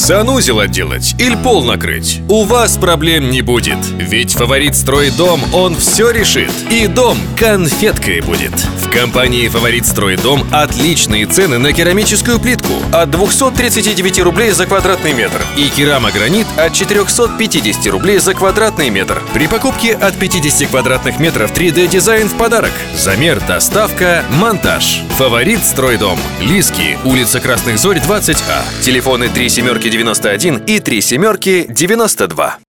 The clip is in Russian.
Санузел отделать или пол накрыть? У вас проблем не будет. Ведь Фаворит Стройдом, он все решит. И дом конфеткой будет. В компании Фаворит Стройдом отличные цены на керамическую плитку от 239 рублей за квадратный метр и керамогранит от 450 рублей за квадратный метр. При покупке от 50 квадратных метров 3D-дизайн в подарок. Замер, доставка, монтаж. Фаворит Стройдом. Лиски, улица Красных Зорь, 20А. Телефоны 3791 и 3792.